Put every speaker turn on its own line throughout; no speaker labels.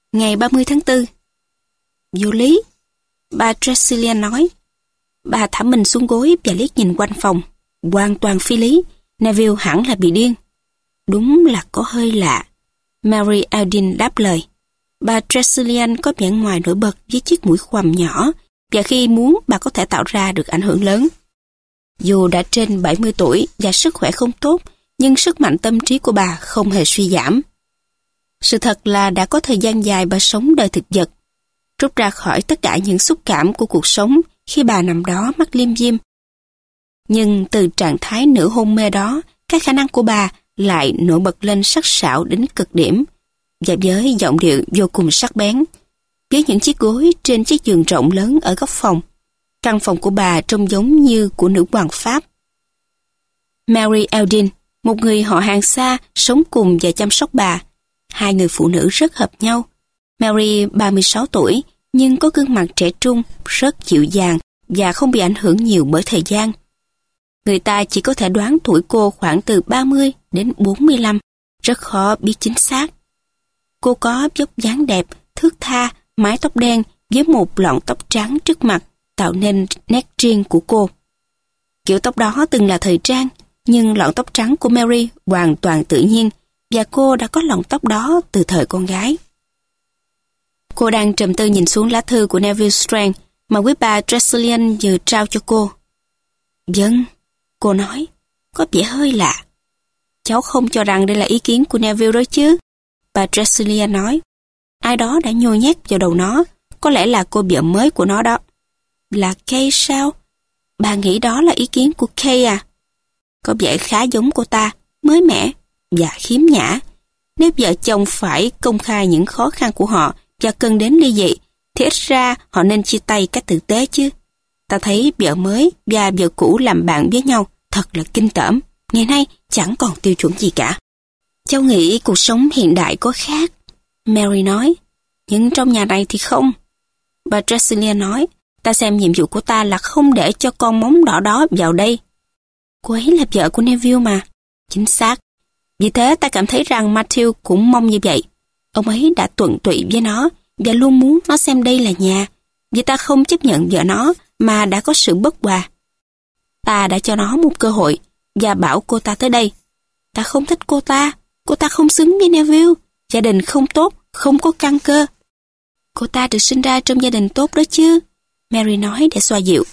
Ngày 30 tháng 4. Vô lý, bà Tresillian nói. Bà thả mình xuống gối và liếc nhìn quanh phòng. Hoàn toàn phi lý, Neville hẳn là bị điên. Đúng là có hơi lạ. Mary Eldin đáp lời. Bà Tresillian có vẻ ngoài nổi bật với chiếc mũi khoằm nhỏ, và khi muốn bà có thể tạo ra được ảnh hưởng lớn. Dù đã trên 70 tuổi và sức khỏe không tốt, nhưng sức mạnh tâm trí của bà không hề suy giảm. Sự thật là đã có thời gian dài bà sống đời thực vật, rút ra khỏi tất cả những xúc cảm của cuộc sống khi bà nằm đó mắt liêm diêm. Nhưng từ trạng thái nửa hôn mê đó, các khả năng của bà lại nổi bật lên sắc sảo đến cực điểm, và với giọng điệu vô cùng sắc bén. Với những chiếc gối trên chiếc giường rộng lớn ở góc phòng, căn phòng của bà trông giống như của nữ hoàng Pháp. Mary Eldin, một người họ hàng xa, sống cùng và chăm sóc bà. Hai người phụ nữ rất hợp nhau. Mary 36 tuổi, nhưng có gương mặt trẻ trung, rất dịu dàng và không bị ảnh hưởng nhiều bởi thời gian. Người ta chỉ có thể đoán tuổi cô khoảng từ 30 đến 45, rất khó biết chính xác. Cô có vóc dáng đẹp, thướt tha, mái tóc đen với một lọn tóc trắng trước mặt, tạo nên nét riêng của cô. Kiểu tóc đó từng là thời trang, nhưng lọn tóc trắng của Mary hoàn toàn tự nhiên, và cô đã có lọn tóc đó từ thời con gái. Cô đang trầm tư nhìn xuống lá thư của Neville Strand mà quý bà Tresillian vừa trao cho cô. Vâng, cô nói, có vẻ hơi lạ. Cháu không cho rằng đây là ý kiến của Neville đó chứ? Bà Tresillian nói. Ai đó đã nhồi nhét vào đầu nó, có lẽ là cô vợ mới của nó đó. Là Kay sao? Bà nghĩ đó là ý kiến của Kay à? Có vẻ khá giống cô ta, mới mẻ và khiếm nhã. Nếu vợ chồng phải công khai những khó khăn của họ và cần đến ly dị, thì ít ra họ nên chia tay cách tử tế chứ. Ta thấy vợ mới và vợ cũ làm bạn với nhau thật là kinh tởm. Ngày nay chẳng còn tiêu chuẩn gì cả. Cháu nghĩ cuộc sống hiện đại có khác, Mary nói. Nhưng trong nhà này thì không. Bà Tresillian nói, ta xem nhiệm vụ của ta là không để cho con móng đỏ đó vào đây. Cô ấy là vợ của Neville mà. Chính xác. Vì thế ta cảm thấy rằng Matthew cũng mong như vậy. Ông ấy đã tuận tụy với nó và luôn muốn nó xem đây là nhà. Vì ta không chấp nhận vợ nó mà đã có sự bất hòa. Ta đã cho nó một cơ hội và bảo cô ta tới đây. Ta không thích cô ta không xứng với Neville. Gia đình không tốt, không có căn cơ. Cô ta được sinh ra trong gia đình tốt đó chứ, Mary nói để xoa dịu.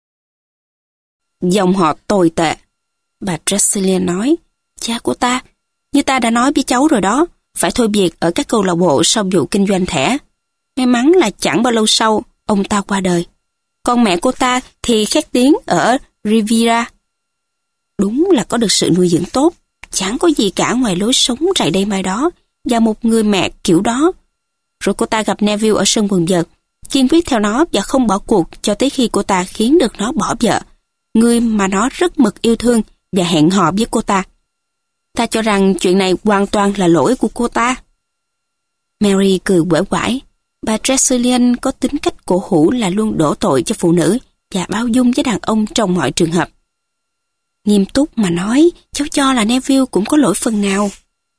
Dòng họ tồi tệ, bà Tresillian nói. Cha của ta, như ta đã nói với cháu rồi đó, phải thôi việc ở các câu lạc bộ sau vụ kinh doanh thẻ. May mắn là chẳng bao lâu sau, ông ta qua đời. Còn mẹ cô ta thì khét tiếng ở Riviera. Đúng là có được sự nuôi dưỡng tốt, chẳng có gì cả ngoài lối sống rày đây mai đó và một người mẹ kiểu đó. Rồi cô ta gặp Neville ở sân quần vợt, kiên quyết theo nó và không bỏ cuộc cho tới khi cô ta khiến được nó bỏ vợ, người mà nó rất mực yêu thương và hẹn hò với cô ta. Ta cho rằng chuyện này hoàn toàn là lỗi của cô ta. Mary cười quể quải. Bà Tresillian có tính cách cổ hủ là luôn đổ tội cho phụ nữ và bao dung với đàn ông trong mọi trường hợp. Nghiêm túc mà nói, cháu cho là Neville cũng có lỗi phần nào.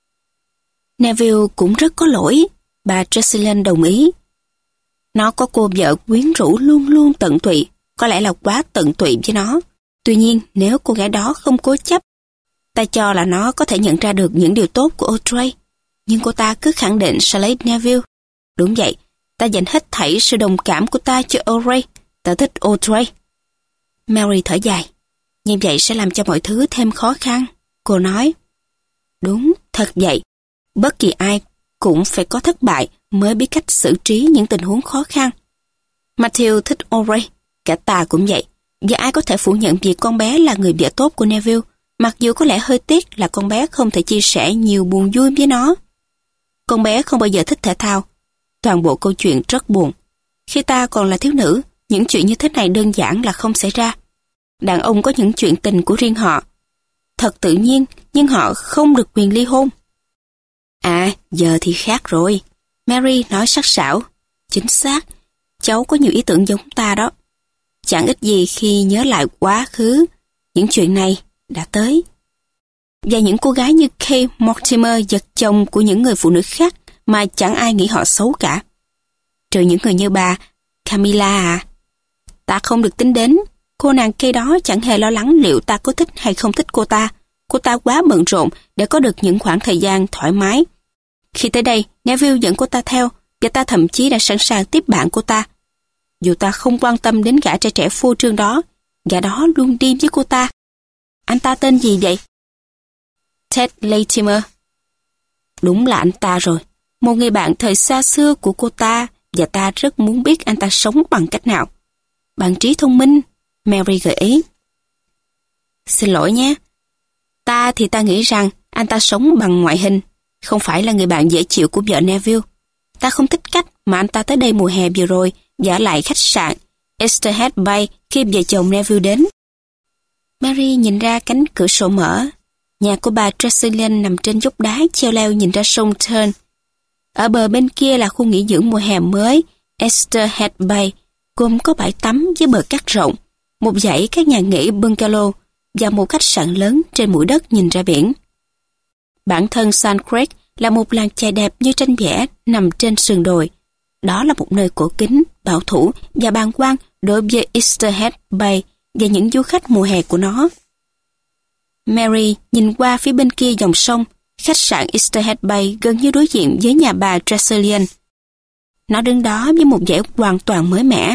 Neville cũng rất có lỗi, bà Tresillian đồng ý. Nó có cô vợ quyến rũ luôn luôn tận tụy, có lẽ là quá tận tụy với nó. Tuy nhiên, nếu cô gái đó không cố chấp, ta cho là nó có thể nhận ra được những điều tốt của Audrey. Nhưng cô ta cứ khẳng định Charlotte Neville. Đúng vậy, ta dành hết thảy sự đồng cảm của ta cho Audrey. Ta thích Audrey. Mary thở dài. Như vậy sẽ làm cho mọi thứ thêm khó khăn. Cô nói. Đúng, thật vậy. Bất kỳ ai cũng phải có thất bại mới biết cách xử trí những tình huống khó khăn. Matthew thích Audrey, cả ta cũng vậy. Và ai có thể phủ nhận việc con bé là người vợ tốt của Neville, mặc dù có lẽ hơi tiếc là con bé không thể chia sẻ nhiều buồn vui với nó. Con bé không bao giờ thích thể thao. Toàn bộ câu chuyện rất buồn. Khi ta còn là thiếu nữ, những chuyện như thế này đơn giản là không xảy ra. Đàn ông có những chuyện tình của riêng họ. Thật tự nhiên, nhưng họ không được quyền ly hôn. À, giờ thì khác rồi. Mary nói sắc sảo. Chính xác, cháu có nhiều ý tưởng giống ta đó. Chẳng ít gì khi nhớ lại quá khứ, những chuyện này đã tới. Và những cô gái như Kay Mortimer giật chồng của những người phụ nữ khác mà chẳng ai nghĩ họ xấu cả. Trừ những người như bà, Camilla à. Ta không được tính đến, cô nàng kia đó chẳng hề lo lắng liệu ta có thích hay không thích cô ta. Cô ta quá bận rộn để có được những khoảng thời gian thoải mái. Khi tới đây, Neville dẫn cô ta theo, và ta thậm chí đã sẵn sàng tiếp bạn cô ta. Dù ta không quan tâm đến gã trai trẻ phô trương đó, gã đó luôn đi với cô ta. Anh ta tên gì vậy? Ted Latimer. Đúng là anh ta rồi. Một người bạn thời xa xưa của cô ta, và ta rất muốn biết anh ta sống bằng cách nào. Bằng trí thông minh, Mary gợi ý. Xin lỗi nhé. Ta thì ta nghĩ rằng anh ta sống bằng ngoại hình, không phải là người bạn dễ chịu của vợ Neville. Ta không thích cách mà anh ta tới đây mùa hè vừa rồi và ở lại khách sạn Esterhead Bay khi vợ chồng Neville đến. Mary nhìn ra cánh cửa sổ mở. Nhà của bà Tressilian nằm trên dốc đá treo leo nhìn ra sông Tern. Ở bờ bên kia là khu nghỉ dưỡng mùa hè mới Esterhead Bay, gồm có bãi tắm với bờ cát rộng, một dãy các nhà nghỉ bungalow và một khách sạn lớn trên mũi đất nhìn ra biển. Bản thân Sand Creek là một làng chài đẹp như tranh vẽ nằm trên sườn đồi. Đó là một nơi cổ kính, bảo thủ và bàng quan đối với Esterhead Bay và những du khách mùa hè của nó. Mary nhìn qua phía bên kia dòng sông, khách sạn Esterhead Bay gần như đối diện với nhà bà Tressilian. Nó đứng đó với một vẻ hoàn toàn mới mẻ.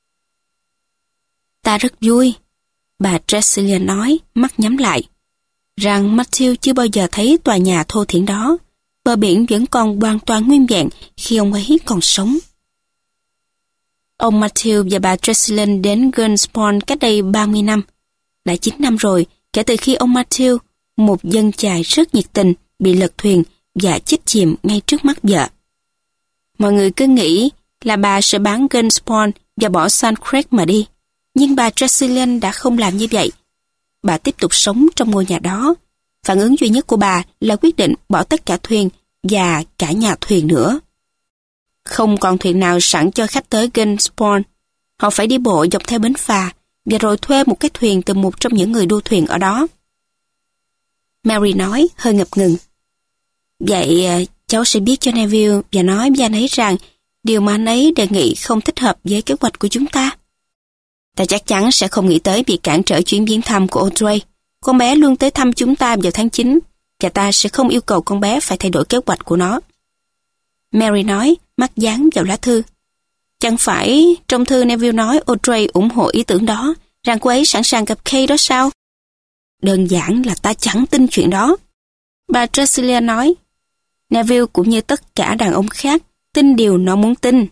Ta rất vui, bà Tressilian nói, mắt nhắm lại, rằng Matthew chưa bao giờ thấy tòa nhà thô thiển đó. Bờ biển vẫn còn hoàn toàn nguyên vẹn khi ông ấy còn sống. Ông Matthew và bà Tressilian đến Gunspawn cách đây 30 năm. Đã 9 năm rồi kể từ khi ông Matthew, một dân chài rất nhiệt tình, bị lật thuyền và chết chìm ngay trước mắt vợ. Mọi người cứ nghĩ là bà sẽ bán Gunspawn và bỏ Sand Creek mà đi. Nhưng bà Tressilian đã không làm như vậy. Bà tiếp tục sống trong ngôi nhà đó. Phản ứng duy nhất của bà là quyết định bỏ tất cả thuyền và cả nhà thuyền nữa. Không còn thuyền nào sẵn cho khách tới Gunspawn. Họ phải đi bộ dọc theo bến phà và rồi thuê một cái thuyền từ một trong những người đua thuyền ở đó. Mary nói hơi ngập ngừng. Vậy cháu sẽ biết cho Neville và nói với anh ấy rằng điều mà anh ấy đề nghị không thích hợp với kế hoạch của chúng ta. Ta chắc chắn sẽ không nghĩ tới việc cản trở chuyến viếng thăm của Audrey. Con bé luôn tới thăm chúng ta vào tháng 9 và ta sẽ không yêu cầu con bé phải thay đổi kế hoạch của nó. Mary nói, mắt dán vào lá thư. Chẳng phải trong thư Neville nói Audrey ủng hộ ý tưởng đó, rằng cô ấy sẵn sàng gặp Kay đó sao? Đơn giản là ta chẳng tin chuyện đó. Bà Tressilian nói, Neville cũng như tất cả đàn ông khác tin điều nó muốn tin.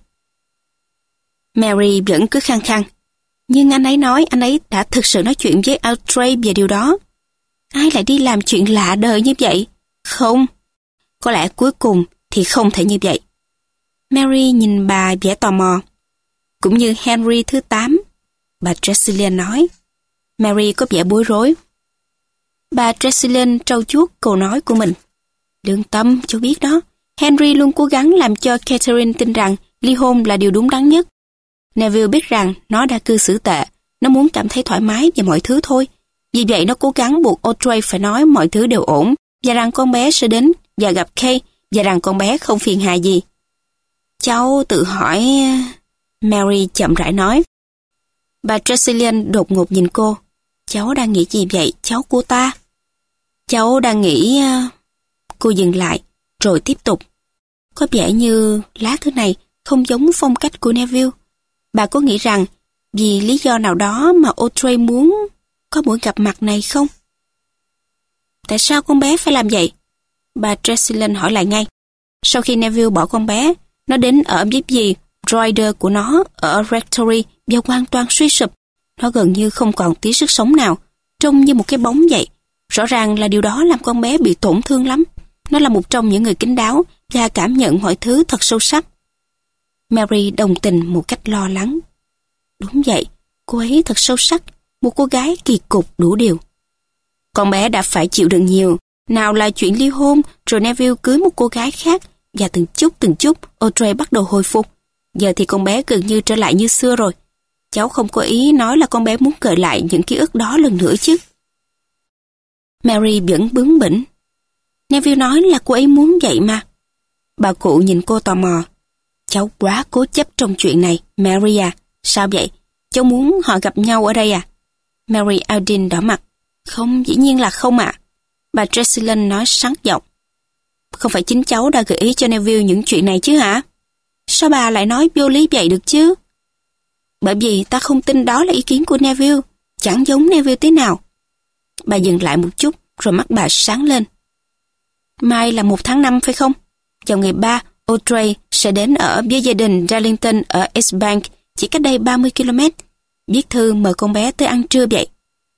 Mary vẫn cứ khăng khăng. Nhưng anh ấy nói anh ấy đã thực sự nói chuyện với Audrey về điều đó. Ai lại đi làm chuyện lạ đời như vậy? Không. Có lẽ cuối cùng thì không thể như vậy. Mary nhìn bà vẻ tò mò. Cũng như Henry thứ 8, bà Tressilian nói. Mary có vẻ bối rối. Bà Tressilian trau chuốt câu nói của mình. Lương tâm, cháu biết đó. Henry luôn cố gắng làm cho Catherine tin rằng ly hôn là điều đúng đắn nhất. Neville biết rằng nó đã cư xử tệ. Nó muốn cảm thấy thoải mái về mọi thứ thôi. Vì vậy nó cố gắng buộc Audrey phải nói mọi thứ đều ổn và rằng con bé sẽ đến và gặp Kay và rằng con bé không phiền hà gì. Cháu tự hỏi... Mary chậm rãi nói. Bà Tressilian đột ngột nhìn cô. Cháu đang nghĩ gì vậy, cháu cô ta? Cháu đang nghĩ... Cô dừng lại, rồi tiếp tục. Có vẻ như lá thư này không giống phong cách của Neville. Bà có nghĩ rằng vì lý do nào đó mà Audrey muốn có buổi gặp mặt này không? Tại sao con bé phải làm vậy? Bà Tressilian hỏi lại ngay. Sau khi Neville bỏ con bé, nó đến ở với dì Ryder của nó ở Rectory và hoàn toàn suy sụp. Nó gần như không còn tí sức sống nào, trông như một cái bóng vậy. Rõ ràng là điều đó làm con bé bị tổn thương lắm. Nó là một trong những người kín đáo và cảm nhận mọi thứ thật sâu sắc. Mary đồng tình một cách lo lắng. Đúng vậy, cô ấy thật sâu sắc, một cô gái kỳ cục đủ điều. Con bé đã phải chịu đựng nhiều, nào là chuyện ly hôn, rồi Neville cưới một cô gái khác, và từng chút, Audrey bắt đầu hồi phục. Giờ thì con bé gần như trở lại như xưa rồi. Cháu không có ý nói là con bé muốn gợi lại những ký ức đó lần nữa chứ. Mary vẫn bướng bỉnh. Neville nói là cô ấy muốn vậy mà. Bà cụ nhìn cô tò mò. Cháu quá cố chấp trong chuyện này, Mary à. Sao vậy? Cháu muốn họ gặp nhau ở đây à? Mary Alden đỏ mặt. Không, dĩ nhiên là không ạ. Bà Tresilian nói sắng giọng. Không phải chính cháu đã gợi ý cho Neville những chuyện này chứ hả? Sao bà lại nói vô lý vậy được chứ? Bởi vì ta không tin đó là ý kiến của Neville. Chẳng giống Neville thế nào. Bà dừng lại một chút, rồi mắt bà sáng lên. Mai là 1 tháng 5 phải không? Vào ngày 3, Audrey sẽ đến ở với gia đình Darlington ở East Bank, chỉ cách đây 30 km. Viết thư mời con bé tới ăn trưa vậy.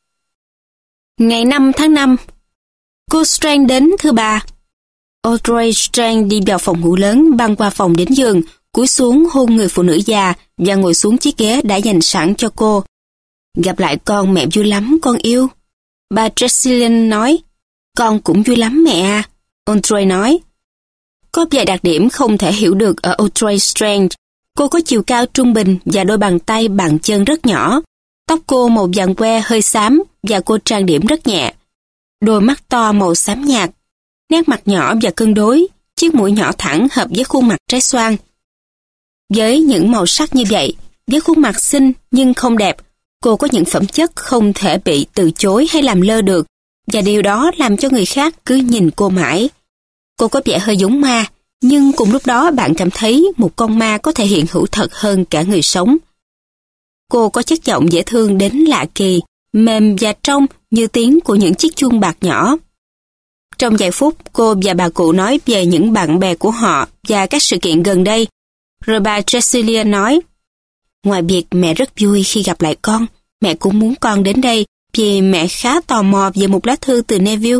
Ngày 5 tháng 5, cô Strang đến thưa bà. Audrey Strang đi vào phòng ngủ lớn, băng qua phòng đến giường, cúi xuống hôn người phụ nữ già và ngồi xuống chiếc ghế đã dành sẵn cho cô. Gặp lại con mẹ vui lắm con yêu. Bà Tresilian nói. Con cũng vui lắm mẹ à. Audrey nói. Có vài đặc điểm không thể hiểu được ở Audrey Strang. Cô có chiều cao trung bình và đôi bàn tay bàn chân rất nhỏ. Tóc cô màu vàng que hơi xám và cô trang điểm rất nhẹ. Đôi mắt to màu xám nhạt. Nét mặt nhỏ và cân đối, chiếc mũi nhỏ thẳng hợp với khuôn mặt trái xoan. Với những màu sắc như vậy, với khuôn mặt xinh nhưng không đẹp, cô có những phẩm chất không thể bị từ chối hay làm lơ được, và điều đó làm cho người khác cứ nhìn cô mãi. Cô có vẻ hơi giống ma, nhưng cùng lúc đó bạn cảm thấy một con ma có thể hiện hữu thật hơn cả người sống. Cô có chất giọng dễ thương đến lạ kỳ, mềm và trong như tiếng của những chiếc chuông bạc nhỏ. Trong vài phút, cô và bà cụ nói về những bạn bè của họ và các sự kiện gần đây. Rồi bà Tresilian nói, ngoài việc mẹ rất vui khi gặp lại con, mẹ cũng muốn con đến đây vì mẹ khá tò mò về một lá thư từ Neville.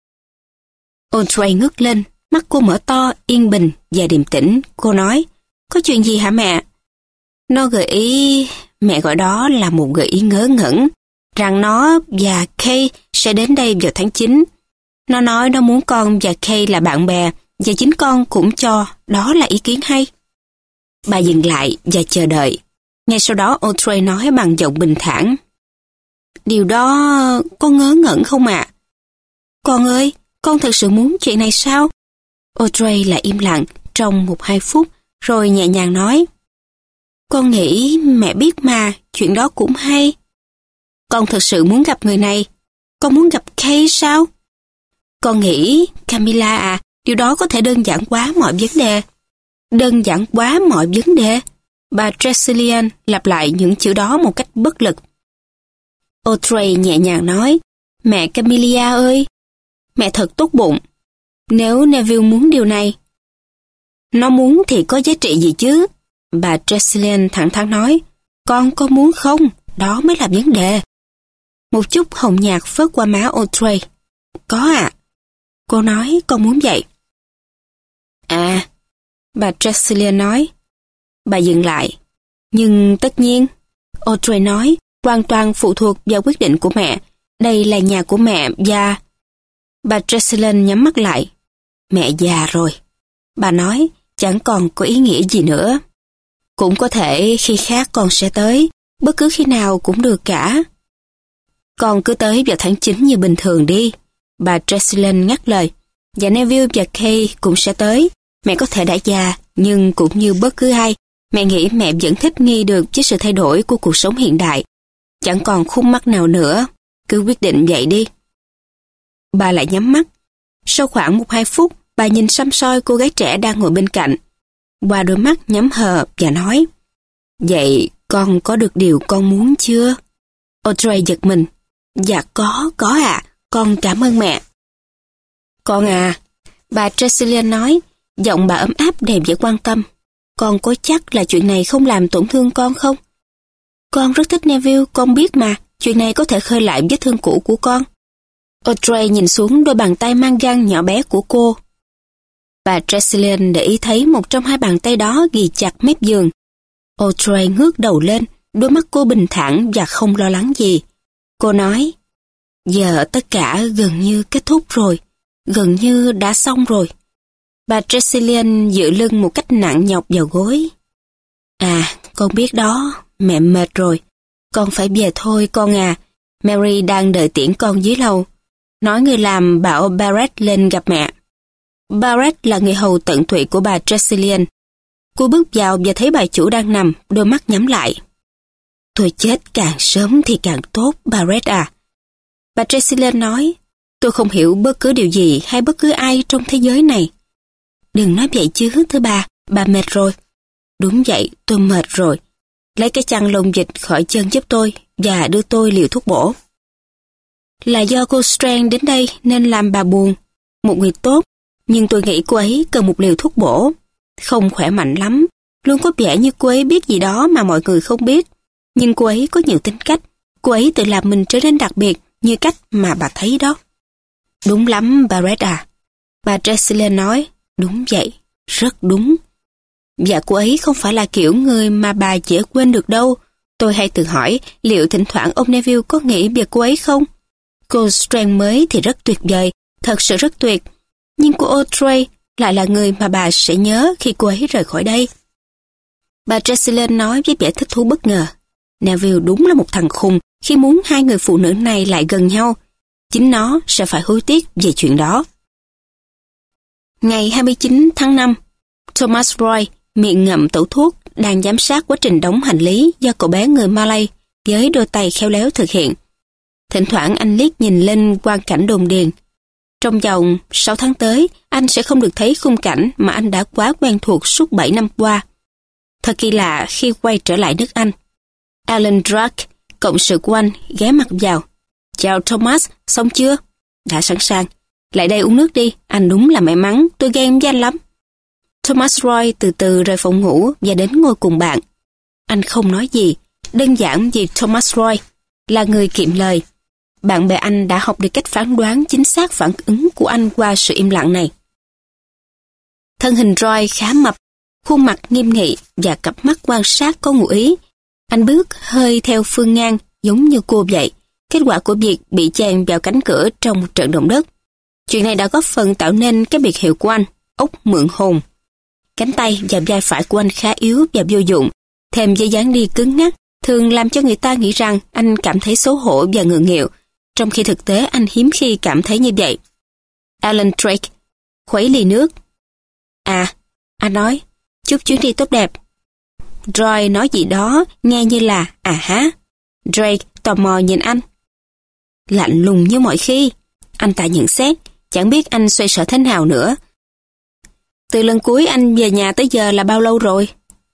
Audrey ngước lên, mắt cô mở to, yên bình và điềm tĩnh. Cô nói, có chuyện gì hả mẹ? Nó gợi ý, mẹ gọi đó là một gợi ý ngớ ngẩn, rằng nó và Kay sẽ đến đây vào tháng 9. Nó nói nó muốn con và Kay là bạn bè, và chính con cũng cho đó là ý kiến hay. Bà dừng lại và chờ đợi. Ngay sau đó Audrey nói bằng giọng bình thản. Điều đó có ngớ ngẩn không ạ? Con ơi, con thật sự muốn chuyện này sao? Audrey lại im lặng trong 1-2 phút, rồi nhẹ nhàng nói. Con nghĩ mẹ biết mà, chuyện đó cũng hay. Con thật sự muốn gặp người này. Con muốn gặp Kay sao? Con nghĩ, Camilla à, điều đó có thể đơn giản quá mọi vấn đề. Đơn giản quá mọi vấn đề. Bà Tresilian lặp lại những chữ đó một cách bất lực. Audrey nhẹ nhàng nói, mẹ Camilla ơi, mẹ thật tốt bụng. Nếu Neville muốn điều này, nó muốn thì có giá trị gì chứ? Bà Tresilian thẳng thắn nói, con có muốn không? Đó mới là vấn đề. Một chút hồng nhạt phớt qua má Audrey. Có ạ. Cô nói con muốn vậy. À, bà Tresilian nói. Bà dừng lại. Nhưng tất nhiên, Audrey nói, hoàn toàn phụ thuộc vào quyết định của mẹ. Đây là nhà của mẹ và... Bà Tresilian nhắm mắt lại. Mẹ già rồi. Bà nói, chẳng còn có ý nghĩa gì nữa. Cũng có thể khi khác con sẽ tới, bất cứ khi nào cũng được cả. Con cứ tới vào tháng 9 như bình thường đi. Bà Tresilian ngắt lời. Và Neville và Kay cũng sẽ tới. Mẹ có thể đã già, nhưng cũng như bất cứ ai, mẹ nghĩ mẹ vẫn thích nghi được với sự thay đổi của cuộc sống hiện đại. Chẳng còn khúc mắc nào nữa, cứ quyết định vậy đi. Bà lại nhắm mắt. Sau khoảng 1-2 phút, bà nhìn săm soi cô gái trẻ đang ngồi bên cạnh. Qua đôi mắt nhắm hờ và nói, vậy con có được điều con muốn chưa? Audrey giật mình. Dạ có ạ, con cảm ơn mẹ. Con à, bà Tresilian nói, giọng bà ấm áp đầy vẻ quan tâm. Con có chắc là chuyện này không làm tổn thương con không? Con rất thích Neville, con biết mà, chuyện này có thể khơi lại vết thương cũ của con. Audrey nhìn xuống đôi bàn tay mang găng nhỏ bé của cô. Bà Tresilian để ý thấy một trong 2 bàn tay đó ghì chặt mép giường. Audrey ngước đầu lên, đôi mắt cô bình thản và không lo lắng gì. Cô nói, giờ tất cả gần như kết thúc rồi, gần như đã xong rồi. Bà Tresilian dựa lưng một cách nặng nhọc vào gối. À, con biết đó, mẹ mệt rồi. Con phải về thôi con à. Mary đang đợi tiễn con dưới lầu. Nói người làm bảo Barrett lên gặp mẹ. Barrett là người hầu tận tụy của bà Tresillian. Cô bước vào và thấy bà chủ đang nằm, đôi mắt nhắm lại. Tôi chết càng sớm thì càng tốt, Barrett à. Bà Tresillian nói, tôi không hiểu bất cứ điều gì hay bất cứ ai trong thế giới này. Đừng nói vậy chứ, thưa bà mệt rồi. Đúng vậy, tôi mệt rồi. Lấy cái chăn lông dịch khỏi chân giúp tôi và đưa tôi liều thuốc bổ. Là do cô Strang đến đây nên làm bà buồn. Một người tốt, nhưng tôi nghĩ cô ấy cần một liều thuốc bổ. Không khỏe mạnh lắm, luôn có vẻ như cô ấy biết gì đó mà mọi người không biết. Nhưng cô ấy có nhiều tính cách, cô ấy tự làm mình trở nên đặc biệt như cách mà bà thấy đó. Đúng lắm, Barrett à. Bà Tresillian nói, đúng vậy, rất đúng. Và cô ấy không phải là kiểu người mà bà dễ quên được đâu. Tôi hay tự hỏi liệu thỉnh thoảng ông Neville có nghĩ về cô ấy không? Cô Strang mới thì rất tuyệt vời, thật sự rất tuyệt. Nhưng cô Audrey lại là người mà bà sẽ nhớ khi cô ấy rời khỏi đây. Bà Tresillian nói với vẻ thích thú bất ngờ. Neville đúng là một thằng khùng khi muốn hai người phụ nữ này lại gần nhau. Chính nó sẽ phải hối tiếc về chuyện đó. Ngày 29 tháng 5, Thomas Roy, miệng ngậm tẩu thuốc, đang giám sát quá trình đóng hành lý do cậu bé người Malay với đôi tay khéo léo thực hiện. Thỉnh thoảng anh liếc nhìn lên quang cảnh đồn điền. Trong vòng 6 tháng tới, anh sẽ không được thấy khung cảnh mà anh đã quá quen thuộc suốt 7 năm qua. Thật kỳ lạ khi quay trở lại nước Anh. Alan Drake, cộng sự của anh, ghé mặt vào. Chào Thomas, xong chưa? Đã sẵn sàng. Lại đây uống nước đi, anh đúng là may mắn, tôi ghen với anh lắm. Thomas Roy từ từ rời phòng ngủ và đến ngồi cùng bạn. Anh không nói gì, đơn giản vì Thomas Roy là người kiệm lời. Bạn bè anh đã học được cách phán đoán chính xác phản ứng của anh qua sự im lặng này. Thân hình Roy khá mập, khuôn mặt nghiêm nghị và cặp mắt quan sát có ngụ ý. Anh bước hơi theo phương ngang giống như cô vậy, kết quả của việc bị chèn vào cánh cửa trong một trận động đất. Chuyện này đã góp phần tạo nên cái biệt hiệu của anh, ốc mượn hồn. Cánh tay và vai phải của anh khá yếu và vô dụng, thêm với dáng đi cứng ngắc, thường làm cho người ta nghĩ rằng anh cảm thấy xấu hổ và ngượng nghịu, trong khi thực tế anh hiếm khi cảm thấy như vậy. Alan Drake khuấy ly nước. À, anh nói, chúc chuyến đi tốt đẹp. Roy nói gì đó, nghe như là à há. Drake tò mò nhìn anh. Lạnh lùng như mọi khi, anh ta nhận xét, chẳng biết anh xoay sở thế nào nữa. Từ lần cuối anh về nhà tới giờ là bao lâu rồi?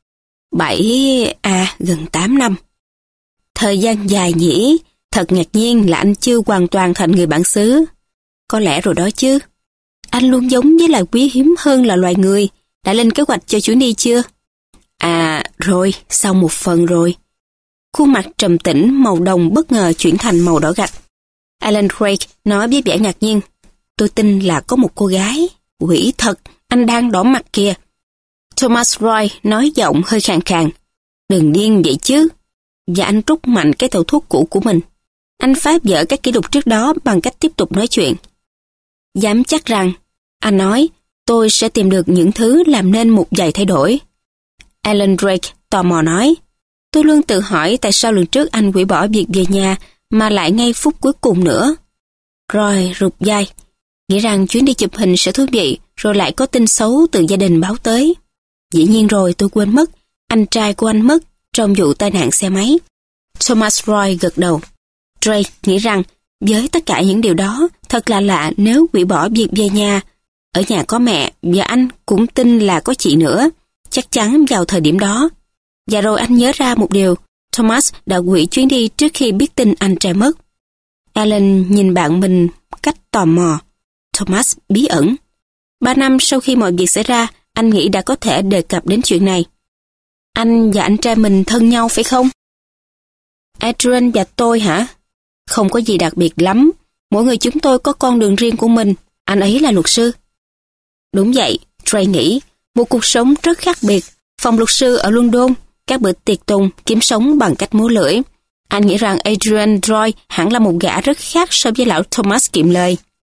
Gần 8 năm. Thời gian dài nhỉ, thật ngạc nhiên là anh chưa hoàn toàn thành người bản xứ. Có lẽ rồi đó chứ. Anh luôn giống với loài quý hiếm hơn là loài người. Đã lên kế hoạch cho chuyến đi chưa? À, rồi, xong một phần rồi. Khuôn mặt trầm tĩnh màu đồng bất ngờ chuyển thành màu đỏ gạch. Alan Craig nói với vẻ ngạc nhiên. Tôi tin là có một cô gái. Quỷ thật, anh đang đỏ mặt kìa. Thomas Roy nói giọng hơi khàn khàn. Đừng điên vậy chứ. Và anh trút mạnh cái tẩu thuốc cũ của mình. Anh phá vỡ các kỷ lục trước đó bằng cách tiếp tục nói chuyện. Dám chắc rằng, anh nói, tôi sẽ tìm được những thứ làm nên một vài thay đổi. Alan Drake tò mò nói, tôi luôn tự hỏi tại sao lần trước anh hủy bỏ việc về nhà mà lại ngay phút cuối cùng nữa. Roy rụt vai, nghĩ rằng chuyến đi chụp hình sẽ thú vị, rồi lại có tin xấu từ gia đình báo tới. Dĩ nhiên rồi, tôi quên mất, anh trai của anh mất trong vụ tai nạn xe máy. Thomas Roy gật đầu. Drake nghĩ rằng, với tất cả những điều đó, thật là lạ nếu hủy bỏ việc về nhà. Ở nhà có mẹ, và anh cũng tin là có chị nữa, chắc chắn vào thời điểm đó. Và rồi anh nhớ ra một điều, Thomas đã hủy chuyến đi trước khi biết tin anh trai mất. Alan nhìn bạn mình cách tò mò. Thomas bí ẩn. 3 năm sau khi mọi việc xảy ra, anh nghĩ đã có thể đề cập đến chuyện này. Anh và anh trai mình thân nhau phải không? Adrian và tôi hả? Không có gì đặc biệt lắm. Mỗi người chúng tôi có con đường riêng của mình. Anh ấy là luật sư. Đúng vậy, Trey nghĩ. Một cuộc sống rất khác biệt. Phòng luật sư ở London, các bữa tiệc tùng, kiếm sống bằng cách múa lưỡi. Anh nghĩ rằng Adrian Roy hẳn là một gã rất khác so với lão Thomas kiệm lời.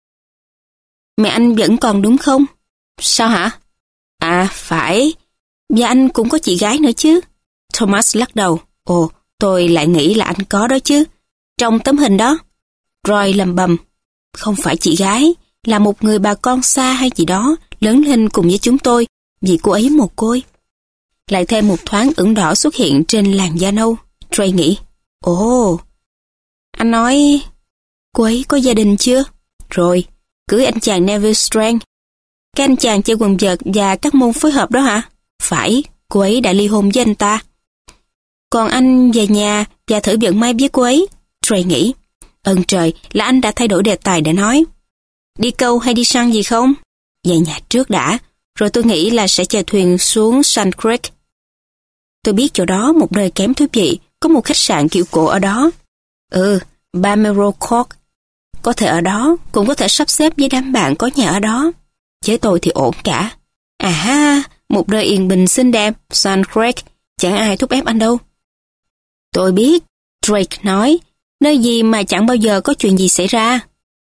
Mẹ anh vẫn còn đúng không? Sao hả? À, phải. Và anh cũng có chị gái nữa chứ? Thomas lắc đầu. Ồ, tôi lại nghĩ là anh có đó chứ. Trong tấm hình đó. Roy lầm bầm. Không phải chị gái, là một người bà con xa hay gì đó, lớn lên cùng với chúng tôi, vì cô ấy mồ côi. Lại thêm một thoáng ửng đỏ xuất hiện trên làn da nâu. Trey nghĩ, ồ, anh nói, cô ấy có gia đình chưa? Rồi, cưới anh chàng Neville Strang. Cái anh chàng chơi quần vợt và các môn phối hợp đó hả? Phải, cô ấy đã ly hôn với anh ta. Còn anh về nhà và thử vận may với cô ấy. Trey nghĩ, ơn trời là anh đã thay đổi đề tài để nói. Đi câu hay đi săn gì không? Về nhà trước đã, rồi tôi nghĩ là sẽ chèo thuyền xuống Sand Creek. Tôi biết chỗ đó một nơi kém thú vị, có một khách sạn kiểu cổ ở đó. Balmoral Court. Có thể ở đó, cũng có thể sắp xếp với đám bạn có nhà ở đó. Với tôi thì ổn cả. À ha, một nơi yên bình xinh đẹp, Sand Creek, chẳng ai thúc ép anh đâu. Tôi biết, Drake nói, nơi gì mà chẳng bao giờ có chuyện gì xảy ra.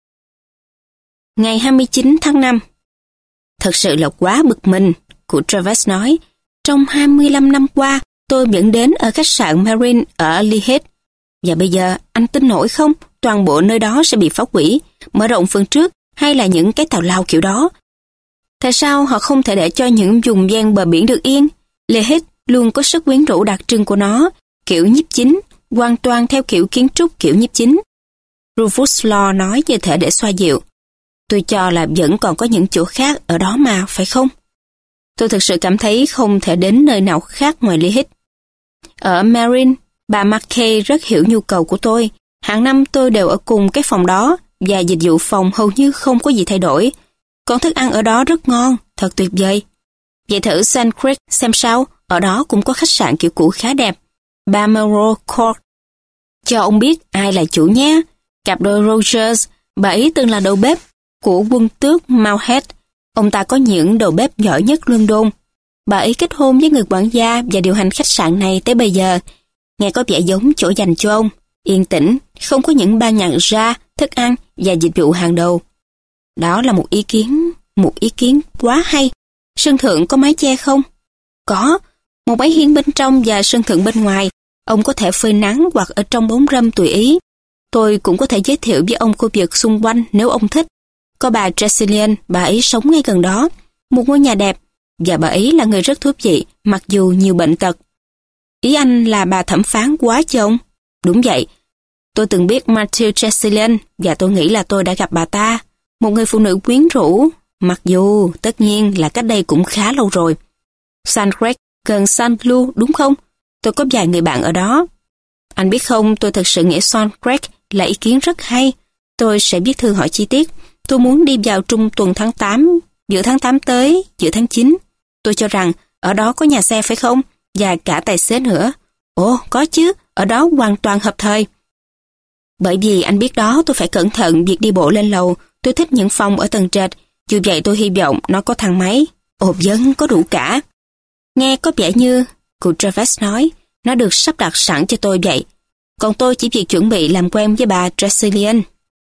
Ngày 29 tháng 5. Thật sự là quá bực mình, cụ Travis nói. Trong 25 năm qua, tôi vẫn đến ở khách sạn Marine ở Leahy. Và bây giờ, anh tin nổi không? Toàn bộ nơi đó sẽ bị phá hủy, mở rộng phần trước, hay là những cái tào lao kiểu đó. Tại sao họ không thể để cho những vùng ven bờ biển được yên? Leahy luôn có sức quyến rũ đặc trưng của nó, kiểu nhiếp chính, hoàn toàn theo kiểu kiến trúc kiểu nhiếp chính. Rufus Law nói như thể để xoa dịu. Tôi cho là vẫn còn có những chỗ khác ở đó mà, phải không? Tôi thực sự cảm thấy không thể đến nơi nào khác ngoài Leahy. Ở Marine, bà McKay rất hiểu nhu cầu của tôi. Hàng năm tôi đều ở cùng cái phòng đó và dịch vụ phòng hầu như không có gì thay đổi. Còn thức ăn ở đó rất ngon, thật tuyệt vời. Vậy thử Sand Creek xem sao, ở đó cũng có khách sạn kiểu cũ khá đẹp. Balmoral Court. Cho ông biết ai là chủ nhé. Cặp đôi Rogers, bà ấy từng là đầu bếp của quân tước Malhead. Ông ta có những đầu bếp giỏi nhất London. Bà ấy kết hôn với người quản gia và điều hành khách sạn này tới bây giờ. Nghe có vẻ giống chỗ dành cho ông. Yên tĩnh, không có những ban nhạc ra, thức ăn và dịch vụ hàng đầu. Đó là một ý kiến quá hay. Sân thượng có mái che không? Có, một mái hiên bên trong và sân thượng bên ngoài. Ông có thể phơi nắng hoặc ở trong bóng râm tùy ý. Tôi cũng có thể giới thiệu với ông khu vực xung quanh nếu ông thích. Có bà Tresillian, bà ấy sống ngay gần đó. Một ngôi nhà đẹp, và bà ấy là người rất thú vị, mặc dù nhiều bệnh tật. Ý anh là bà thẩm phán quá chồng? Đúng vậy. Tôi từng biết Matthew Tresillian và tôi nghĩ là tôi đã gặp bà ta. Một người phụ nữ quyến rũ, mặc dù tất nhiên là cách đây cũng khá lâu rồi. Sand Creek gần St. Louis đúng không? Tôi có vài người bạn ở đó. Anh biết không, tôi thực sự nghĩ Sand Creek là ý kiến rất hay. Tôi sẽ viết thư hỏi chi tiết. Tôi muốn đi vào trung tuần tháng 8, giữa tháng 8 tới, giữa tháng 9. Tôi cho rằng ở đó có nhà xe phải không? Và cả tài xế nữa. Ồ, có chứ, ở đó hoàn toàn hợp thời. Bởi vì anh biết đó, tôi phải cẩn thận việc đi bộ lên lầu. Tôi thích những phòng ở tầng trệt. Dù vậy tôi hy vọng nó có thang máy. Ồ vâng, có đủ cả. Nghe có vẻ như, cụ Travis nói, nó được sắp đặt sẵn cho tôi vậy. Còn tôi chỉ việc chuẩn bị làm quen với bà Tresillian.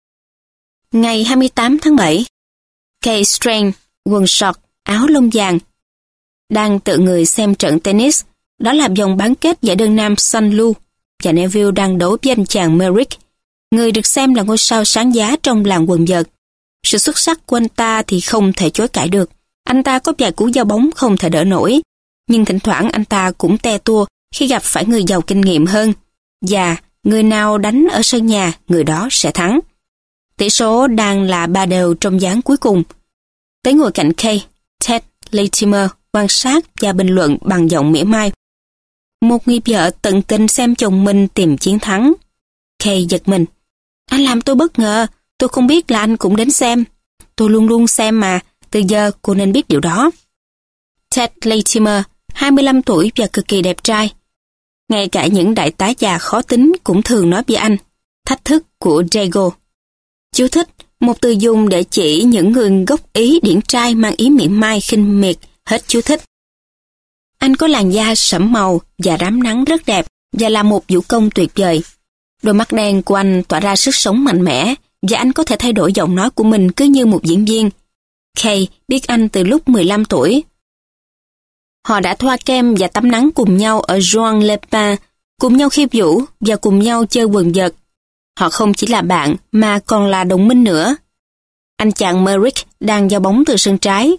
Ngày 28 tháng 7, Kay Strang, quần sọt, áo lông vàng, đang tự người xem trận tennis. Đó là vòng bán kết giải đơn nam St. Louis, và Neville đang đấu với anh chàng Merrick, người được xem là ngôi sao sáng giá trong làng quần vợt. Sự xuất sắc của anh ta thì không thể chối cãi được. Anh ta có vài cú giao bóng không thể đỡ nổi, nhưng thỉnh thoảng anh ta cũng te tua khi gặp phải người giàu kinh nghiệm hơn. Và người nào đánh ở sân nhà, người đó sẽ thắng. Tỷ số đang là 3-3 trong ván cuối cùng. Tới ngồi cạnh Kay, Ted Latimer quan sát và bình luận bằng giọng mỉa mai. Một người vợ tận tình xem chồng mình tìm chiến thắng. Kay giật mình. Anh làm tôi bất ngờ, tôi không biết là anh cũng đến xem. Tôi luôn luôn xem mà, từ giờ cô nên biết điều đó. Ted Latimer, 25 tuổi và cực kỳ đẹp trai. Ngay cả những đại tá già khó tính cũng thường nói với anh, thách thức của Diego. Chú thích, một từ dùng để chỉ những người gốc Ý điển trai mang ý mỉa mai khinh miệt, hết chú thích. Anh có làn da sẫm màu và rám nắng rất đẹp và là một vũ công tuyệt vời. Đôi mắt đen của anh tỏa ra sức sống mạnh mẽ và anh có thể thay đổi giọng nói của mình cứ như một diễn viên. Kay biết anh từ lúc 15 tuổi. Họ đã thoa kem và tắm nắng cùng nhau ở Juan-les-Pins, cùng nhau khiêu vũ và cùng nhau chơi quần vợt. Họ không chỉ là bạn mà còn là đồng minh nữa. Anh chàng Merrick đang giao bóng từ sân trái.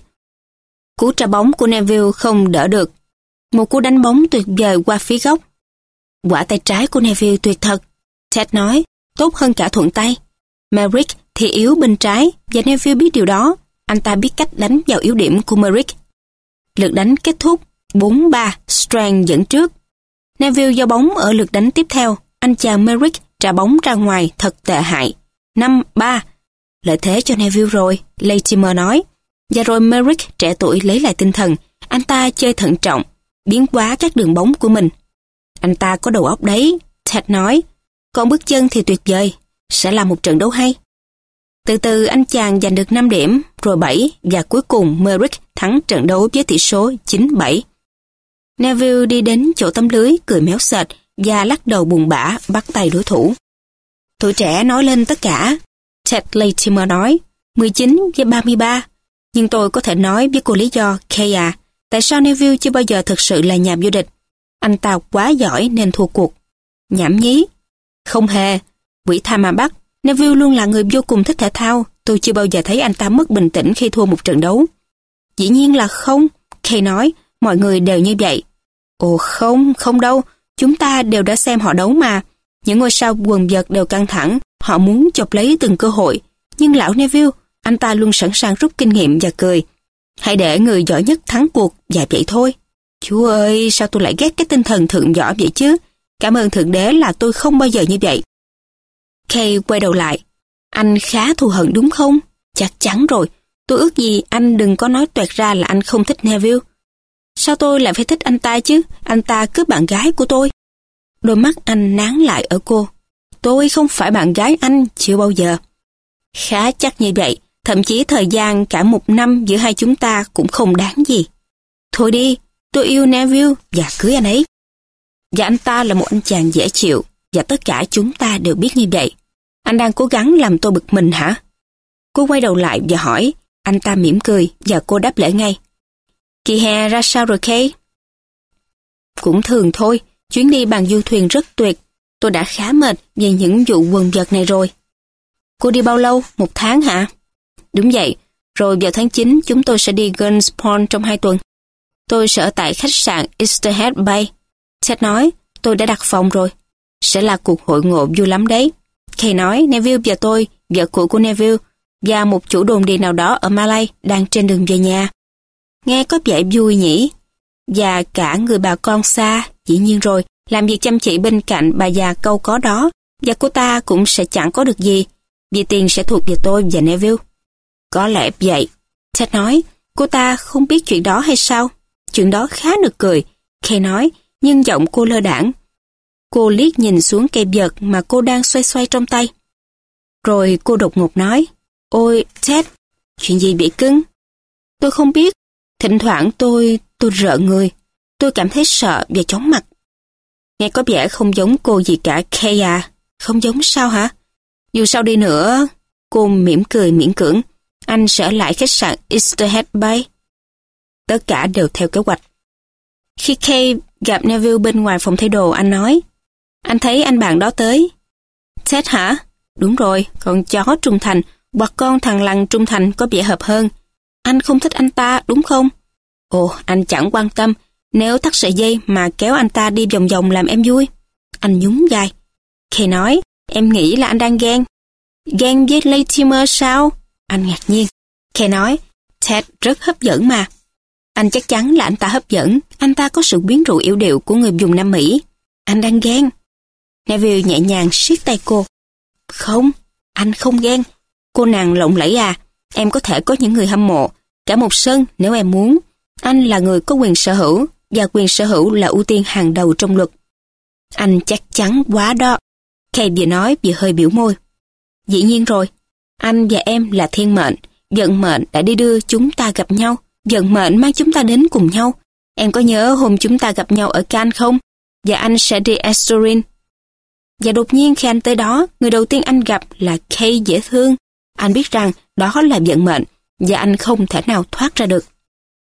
Cú trả bóng của Neville không đỡ được. Một cú đánh bóng tuyệt vời qua phía góc. Quả tay trái của Neville tuyệt thật. Ted nói, tốt hơn cả thuận tay. Merrick thì yếu bên trái và Neville biết điều đó. Anh ta biết cách đánh vào yếu điểm của Merrick. Lượt đánh kết thúc 4-3, Strand dẫn trước. Neville giao bóng ở lượt đánh tiếp theo. Anh chàng Merrick trả bóng ra ngoài thật tệ hại. 5-3. Lợi thế cho Neville rồi, Latimer nói. Và rồi Merrick trẻ tuổi lấy lại tinh thần. Anh ta chơi thận trọng, biến hóa các đường bóng của mình. Anh ta có đầu óc đấy, Ted nói. Còn bước chân thì tuyệt vời, sẽ là một trận đấu hay. Từ từ anh chàng giành được 5 điểm, rồi 7 và cuối cùng Merrick thắng trận đấu với tỷ số 9-7. Neville đi đến chỗ tấm lưới cười méo sệt và lắc đầu buồn bã bắt tay đối thủ. Tuổi trẻ nói lên tất cả, Ted Latimer nói, 19-33. Nhưng tôi có thể nói với cô lý do, Kay à, tại sao Neville chưa bao giờ thực sự là nhà vô địch? Anh ta quá giỏi nên thua cuộc. Nhảm nhí. Không hề. Quỷ tha ma bắt. Neville luôn là người vô cùng thích thể thao. Tôi chưa bao giờ thấy anh ta mất bình tĩnh khi thua một trận đấu. Dĩ nhiên là không. Kay nói, mọi người đều như vậy. Ồ không, không đâu. Chúng ta đều đã xem họ đấu mà. Những ngôi sao quần vợt đều căng thẳng. Họ muốn chộp lấy từng cơ hội. Nhưng lão Neville, anh ta luôn sẵn sàng rút kinh nghiệm và cười. Hãy để người giỏi nhất thắng cuộc và vậy thôi. Chúa ơi, sao tôi lại ghét cái tinh thần thượng võ vậy chứ? Cảm ơn Thượng Đế là tôi không bao giờ như vậy. Kay quay đầu lại. Anh khá thù hận đúng không? Chắc chắn rồi. Tôi ước gì anh đừng có nói toẹt ra là anh không thích Neville. Sao tôi lại phải thích anh ta chứ? Anh ta cướp bạn gái của tôi. Đôi mắt anh nán lại ở cô. Tôi không phải bạn gái anh, chưa bao giờ. Khá chắc như vậy. Thậm chí thời gian cả 1 năm giữa hai chúng ta cũng không đáng gì. Thôi đi, tôi yêu Neville và cưới anh ấy. Và anh ta là một anh chàng dễ chịu, và tất cả chúng ta đều biết như vậy. Anh đang cố gắng làm tôi bực mình hả? Cô quay đầu lại và hỏi. Anh ta mỉm cười và cô đáp lễ ngay. Kỳ hè ra sao rồi Kay? Cũng thường thôi, chuyến đi bằng du thuyền rất tuyệt. Tôi đã khá mệt về những vụ quần vợt này rồi. Cô đi bao lâu? 1 tháng hả? Đúng vậy, rồi vào tháng 9 chúng tôi sẽ đi Guns Pond trong 2 tuần. Tôi sẽ ở tại khách sạn Easterhead Bay. Ted nói, tôi đã đặt phòng rồi. Sẽ là cuộc hội ngộ vui lắm đấy. Kay nói, Neville và tôi, vợ cũ của Neville, và một chủ đồn điền nào đó ở Malay đang trên đường về nhà. Nghe có vẻ vui nhỉ? Và cả người bà con xa, dĩ nhiên rồi, làm việc chăm chỉ bên cạnh bà già câu có đó, và cô ta cũng sẽ chẳng có được gì, vì tiền sẽ thuộc về tôi và Neville. Có lẽ vậy. Ted nói, cô ta không biết chuyện đó hay sao? Chuyện đó khá nực cười, Kay nói, nhưng giọng cô lơ đãng. Cô liếc nhìn xuống cây vợt mà cô đang xoay xoay trong tay. Rồi cô đột ngột nói, ôi Ted, chuyện gì bị cưng? Tôi không biết, thỉnh thoảng tôi rợn người, tôi cảm thấy sợ và chóng mặt. Nghe có vẻ không giống cô gì cả Kay à, không giống sao hả? Dù sao đi nữa, cô mỉm cười miễn cưỡng, anh sẽ ở lại khách sạn Easterhead Bay. Tất cả đều theo kế hoạch. Khi Kay gặp Neville bên ngoài phòng thay đồ, anh nói, anh thấy anh bạn đó tới. Ted hả? Đúng rồi, con chó trung thành, hoặc con thằng lằn trung thành có vẻ hợp hơn. Anh không thích anh ta, đúng không? Ồ, anh chẳng quan tâm, nếu thắt sợi dây mà kéo anh ta đi vòng vòng làm em vui. Anh nhún vai. Kay nói, em nghĩ là anh đang ghen. Ghen với Latimer sao? Anh ngạc nhiên. Kay nói, Ted rất hấp dẫn mà. Anh chắc chắn là anh ta hấp dẫn, anh ta có sự quyến rũ yểu điệu của người vùng Nam Mỹ. Anh đang ghen. Neville nhẹ nhàng siết tay cô. Không, anh không ghen. Cô nàng lộng lẫy à, em có thể có những người hâm mộ, cả một sân nếu em muốn. Anh là người có quyền sở hữu, và quyền sở hữu là ưu tiên hàng đầu trong luật. Anh chắc chắn quá đó. Kay vừa nói vừa hơi biểu môi. Dĩ nhiên rồi, anh và em là thiên mệnh, vận mệnh đã đi đưa chúng ta gặp nhau, vận mệnh mang chúng ta đến cùng nhau. Em có nhớ hôm chúng ta gặp nhau ở Cannes không? Và anh sẽ đi Estoril. Và đột nhiên khi anh tới đó, người đầu tiên anh gặp là Kay dễ thương. Anh biết rằng đó là vận mệnh, và anh không thể nào thoát ra được.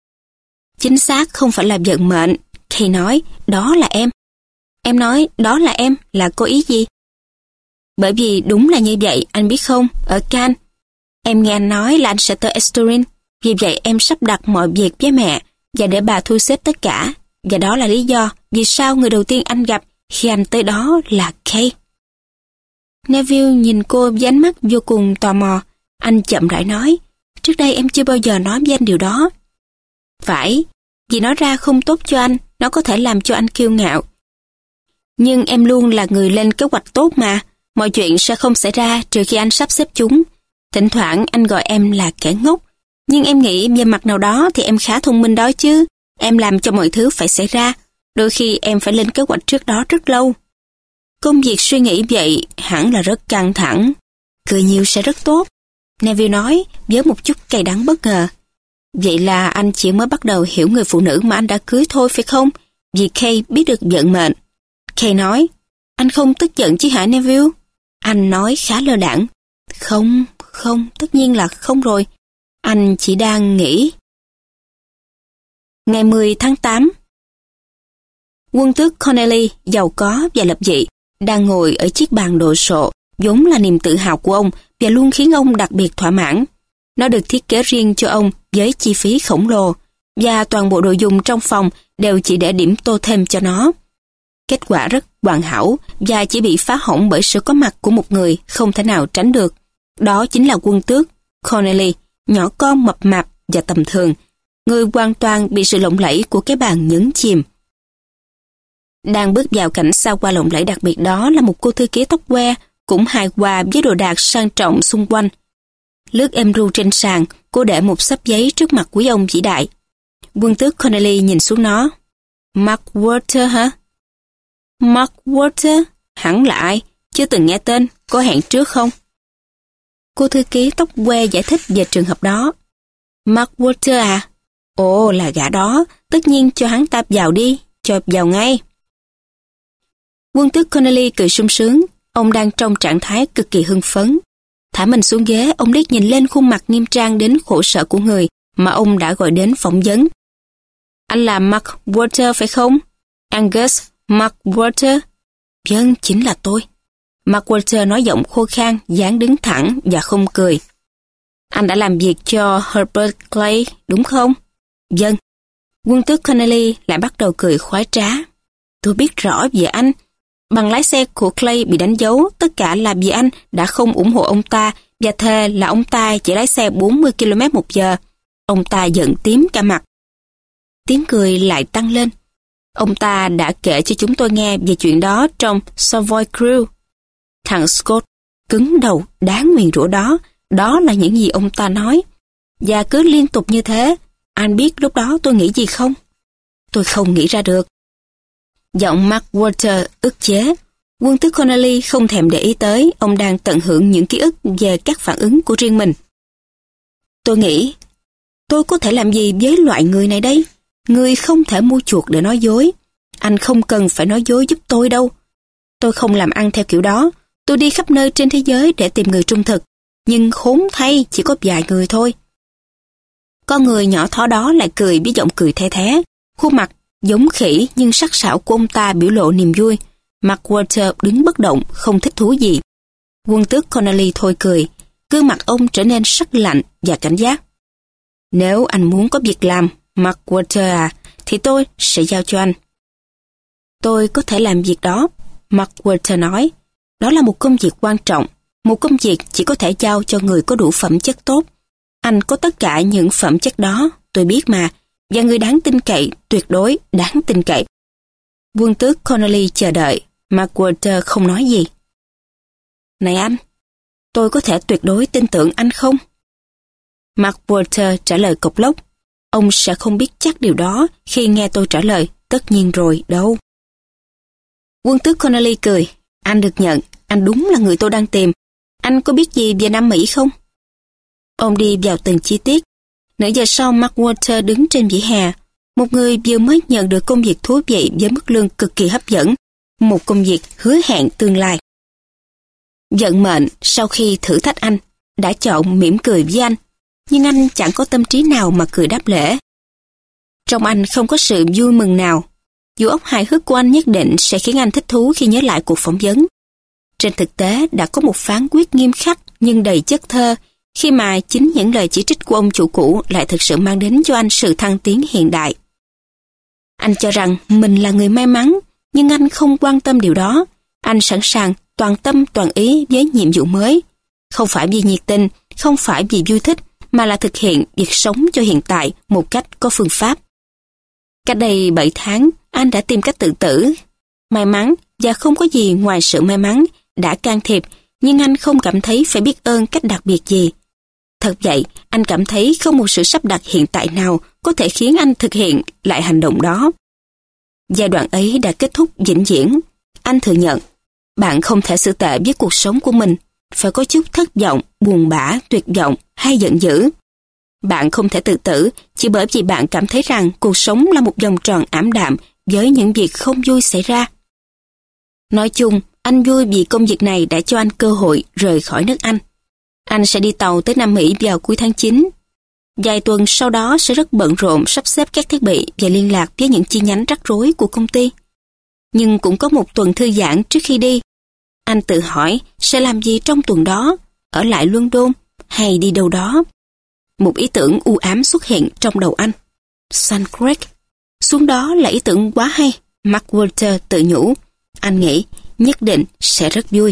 Chính xác không phải là vận mệnh. Kay nói, đó là em. Em nói, đó là em, là có ý gì? Bởi vì đúng là như vậy, anh biết không, ở Cannes. Em nghe anh nói là anh sẽ tới Estoril, vì vậy em sắp đặt mọi việc với mẹ và để bà thu xếp tất cả. Và đó là lý do vì sao người đầu tiên anh gặp khi anh tới đó là Kay. Neville nhìn cô với ánh mắt vô cùng tò mò. Anh chậm rãi nói, trước đây em chưa bao giờ nói với anh điều đó. Phải, vì nói ra không tốt cho anh, nó có thể làm cho anh kiêu ngạo. Nhưng em luôn là người lên kế hoạch tốt mà, mọi chuyện sẽ không xảy ra trừ khi anh sắp xếp chúng. Thỉnh thoảng anh gọi em là kẻ ngốc, nhưng em nghĩ về mặt nào đó thì em khá thông minh đó chứ. Em làm cho mọi thứ phải xảy ra, đôi khi em phải lên kế hoạch trước đó rất lâu. Công việc suy nghĩ vậy hẳn là rất căng thẳng. Cười nhiều sẽ rất tốt, Neville nói với một chút cay đắng bất ngờ. Vậy là anh chỉ mới bắt đầu hiểu người phụ nữ mà anh đã cưới thôi phải không? Vì Kay biết được vận mệnh. Kay nói, anh không tức giận chứ hả Neville? Anh nói khá lơ đãng. Không, tất nhiên là không rồi. Anh chỉ đang nghĩ. Ngày 10 tháng 8, quân tước Connelly giàu có và lập dị đang ngồi ở chiếc bàn đồ sộ, vốn là niềm tự hào của ông và luôn khiến ông đặc biệt thỏa mãn. Nó được thiết kế riêng cho ông với chi phí khổng lồ, và toàn bộ đồ dùng trong phòng đều chỉ để điểm tô thêm cho nó. Kết quả rất hoàn hảo và chỉ bị phá hỏng bởi sự có mặt của một người không thể nào tránh được. Đó chính là quân tước Connelly, nhỏ con mập mạp và tầm thường, người hoàn toàn bị sự lộng lẫy của cái bàn nhấn chìm. Đang bước vào cảnh sao qua lộng lẫy đặc biệt đó là một cô thư ký tóc que, cũng hài hòa với đồ đạc sang trọng xung quanh. Lướt êm ru trên sàn, cô để một xấp giấy trước mặt quý ông vĩ đại. Quân tước Connelly nhìn xuống nó. Mark Walter hả? Mark Walter? Hẳn là ai? Chưa từng nghe tên, có hẹn trước không? Cô thư ký tóc que giải thích về trường hợp đó. Mark Walter à? Ồ, là gã đó, tất nhiên cho hắn ta vào đi, cho vào ngay. Quân tước Connelly cười sung sướng, ông đang trong trạng thái cực kỳ hưng phấn. Thả mình xuống ghế, ông liếc nhìn lên khuôn mặt nghiêm trang đến khổ sở của người mà ông đã gọi đến phỏng vấn. Anh là Mark Walter phải không? Angus Mark Walter? Vâng, chính là tôi. Mark Walter nói giọng khô khan, dáng đứng thẳng và không cười. Anh đã làm việc cho Herbert Clay, đúng không? Vâng. Quân tước Connelly lại bắt đầu cười khoái trá. Tôi biết rõ về anh. Bằng lái xe của Clay bị đánh dấu, tất cả là vì anh đã không ủng hộ ông ta và thề là ông ta chỉ lái xe 40 km/h. Ông ta giận tím cả mặt. Tiếng cười lại tăng lên. Ông ta đã kể cho chúng tôi nghe về chuyện đó trong Savoy Crew. Thằng Scott cứng đầu đáng nguyền rủa đó là những gì ông ta nói. Và cứ liên tục như thế, anh biết lúc đó tôi nghĩ gì không? Tôi không nghĩ ra được. Giọng Mark Walter ức chế. Quân tước Connelly không thèm để ý tới, ông đang tận hưởng những ký ức về các phản ứng của riêng mình. Tôi nghĩ, tôi có thể làm gì với loại người này đây? Người không thể mua chuộc để nói dối. Anh không cần phải nói dối giúp tôi đâu. Tôi không làm ăn theo kiểu đó. Tôi đi khắp nơi trên thế giới để tìm người trung thực. Nhưng khốn thay chỉ có vài người thôi. Con người nhỏ thó đó lại cười với giọng cười the thé. Khuôn mặt giống khỉ nhưng sắc sảo của ông ta biểu lộ niềm vui. Mark Walter đứng bất động, không thích thú gì. Quân tước Connelly thôi cười. Gương mặt ông trở nên sắc lạnh và cảnh giác. Nếu anh muốn có việc làm, Mark Walter à, thì tôi sẽ giao cho anh. Tôi có thể làm việc đó, Mark Walter nói. Đó là một công việc quan trọng, một công việc chỉ có thể giao cho người có đủ phẩm chất tốt. Anh có tất cả những phẩm chất đó, tôi biết mà, và người đáng tin cậy, tuyệt đối đáng tin cậy. Quân tước Connelly chờ đợi, Mark Walter không nói gì. Này anh, tôi có thể tuyệt đối tin tưởng anh không? Mark Walter trả lời cộc lốc. Ông sẽ không biết chắc điều đó khi nghe tôi trả lời, tất nhiên rồi, đâu. Quân tước Connelly cười. Anh được nhận, anh đúng là người tôi đang tìm. Anh có biết gì về Nam Mỹ không? Ông đi vào từng chi tiết. Nửa giờ sau, Mark Walter đứng trên vỉa hè. Một người vừa mới nhận được công việc thú vị với mức lương cực kỳ hấp dẫn. Một công việc hứa hẹn tương lai. Vận mệnh sau khi thử thách anh, đã chọn mỉm cười với anh. Nhưng anh chẳng có tâm trí nào mà cười đáp lễ. Trong anh không có sự vui mừng nào. Dù óc hài hước của anh nhất định sẽ khiến anh thích thú khi nhớ lại cuộc phỏng vấn. Trên thực tế đã có một phán quyết nghiêm khắc nhưng đầy chất thơ khi mà chính những lời chỉ trích của ông chủ cũ lại thực sự mang đến cho anh sự thăng tiến hiện đại. Anh cho rằng mình là người may mắn, nhưng anh không quan tâm điều đó. Anh sẵn sàng toàn tâm toàn ý với nhiệm vụ mới. Không phải vì nhiệt tình, không phải vì vui thích, mà là thực hiện việc sống cho hiện tại một cách có phương pháp. Cách đây 7 tháng, anh đã tìm cách tự tử. May mắn, và không có gì ngoài sự may mắn, đã can thiệp, nhưng anh không cảm thấy phải biết ơn cách đặc biệt gì. Thật vậy, anh cảm thấy không một sự sắp đặt hiện tại nào có thể khiến anh thực hiện lại hành động đó. Giai đoạn ấy đã kết thúc vĩnh viễn. Anh thừa nhận, bạn không thể xử tệ với cuộc sống của mình, phải có chút thất vọng, buồn bã, tuyệt vọng hay giận dữ. Bạn không thể tự tử chỉ bởi vì bạn cảm thấy rằng cuộc sống là một vòng tròn ảm đạm với những việc không vui xảy ra. Nói chung, anh vui vì công việc này đã cho anh cơ hội rời khỏi nước Anh. Anh sẽ đi tàu tới Nam Mỹ vào cuối tháng 9. Vài tuần sau đó sẽ rất bận rộn sắp xếp các thiết bị và liên lạc với những chi nhánh rắc rối của công ty. Nhưng cũng có một tuần thư giãn trước khi đi. Anh tự hỏi sẽ làm gì trong tuần đó, ở lại London hay đi đâu đó. Một ý tưởng u ám xuất hiện trong đầu anh. Sun Creek. Xuống đó là ý tưởng quá hay, Mark Walter tự nhủ. Anh nghĩ nhất định sẽ rất vui.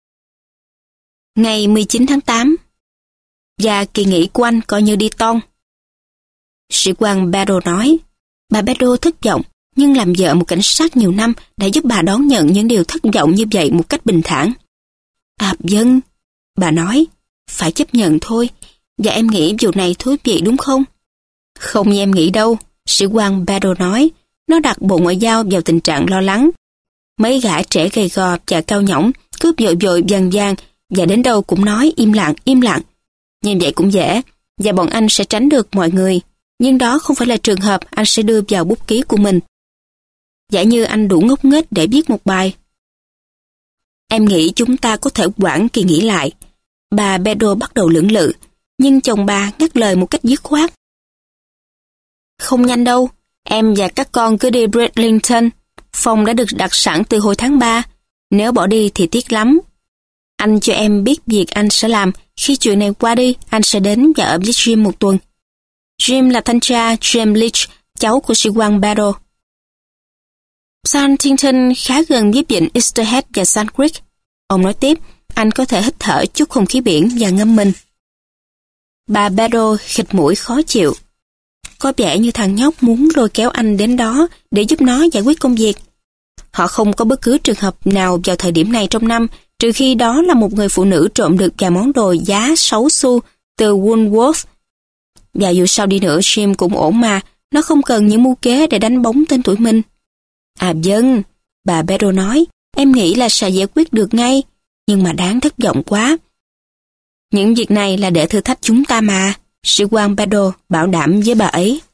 Ngày 19 tháng 8. Và kỳ nghỉ của anh coi như đi toan. Sĩ quan Barrow nói, bà Barrow thất vọng, nhưng làm vợ một cảnh sát nhiều năm đã giúp bà đón nhận những điều thất vọng như vậy một cách bình thản. À vâng, bà nói, phải chấp nhận thôi, và em nghĩ vụ này thú vị đúng không? Không như em nghĩ đâu, sĩ quan Barrow nói, nó đặt Bộ Ngoại giao vào tình trạng lo lắng. Mấy gã trẻ gầy gò và cao nhõng cứ vội vội vàng vàng và đến đâu cũng nói im lặng, im lặng. Như vậy cũng dễ, và bọn anh sẽ tránh được mọi người. Nhưng đó không phải là trường hợp anh sẽ đưa vào bút ký của mình. Giả như anh đủ ngốc nghếch để viết một bài. Em nghĩ chúng ta có thể hoãn kỳ nghỉ lại. Bà Barrow bắt đầu lưỡng lự, nhưng chồng bà ngắt lời một cách dứt khoát. Không nhanh đâu, em và các con cứ đi Bridlington. Phòng đã được đặt sẵn từ hồi tháng 3. Nếu bỏ đi thì tiếc lắm. Anh cho em biết việc anh sẽ làm. Khi chuyện này qua đi, anh sẽ đến và ở với Jim một tuần. Jim là thanh tra James Leach, cháu của sĩ quan Barrow. Santington khá gần với vịnh Easterhead và Sand Creek. Ông nói tiếp, anh có thể hít thở chút không khí biển và ngâm mình. Bà Barrow khịt mũi khó chịu. Có vẻ như thằng nhóc muốn lôi kéo anh đến đó để giúp nó giải quyết công việc. Họ không có bất cứ trường hợp nào vào thời điểm này trong năm, trừ khi đó là một người phụ nữ trộm được vài món đồ giá 6 xu từ Woolworth. Và dù sao đi nữa, Jim cũng ổn mà, nó không cần những mưu kế để đánh bóng tên tuổi mình. À vâng, bà Barrow nói, em nghĩ là sẽ giải quyết được ngay, nhưng mà đáng thất vọng quá. Những việc này là để thử thách chúng ta mà, sĩ quan Barrow bảo đảm với bà ấy.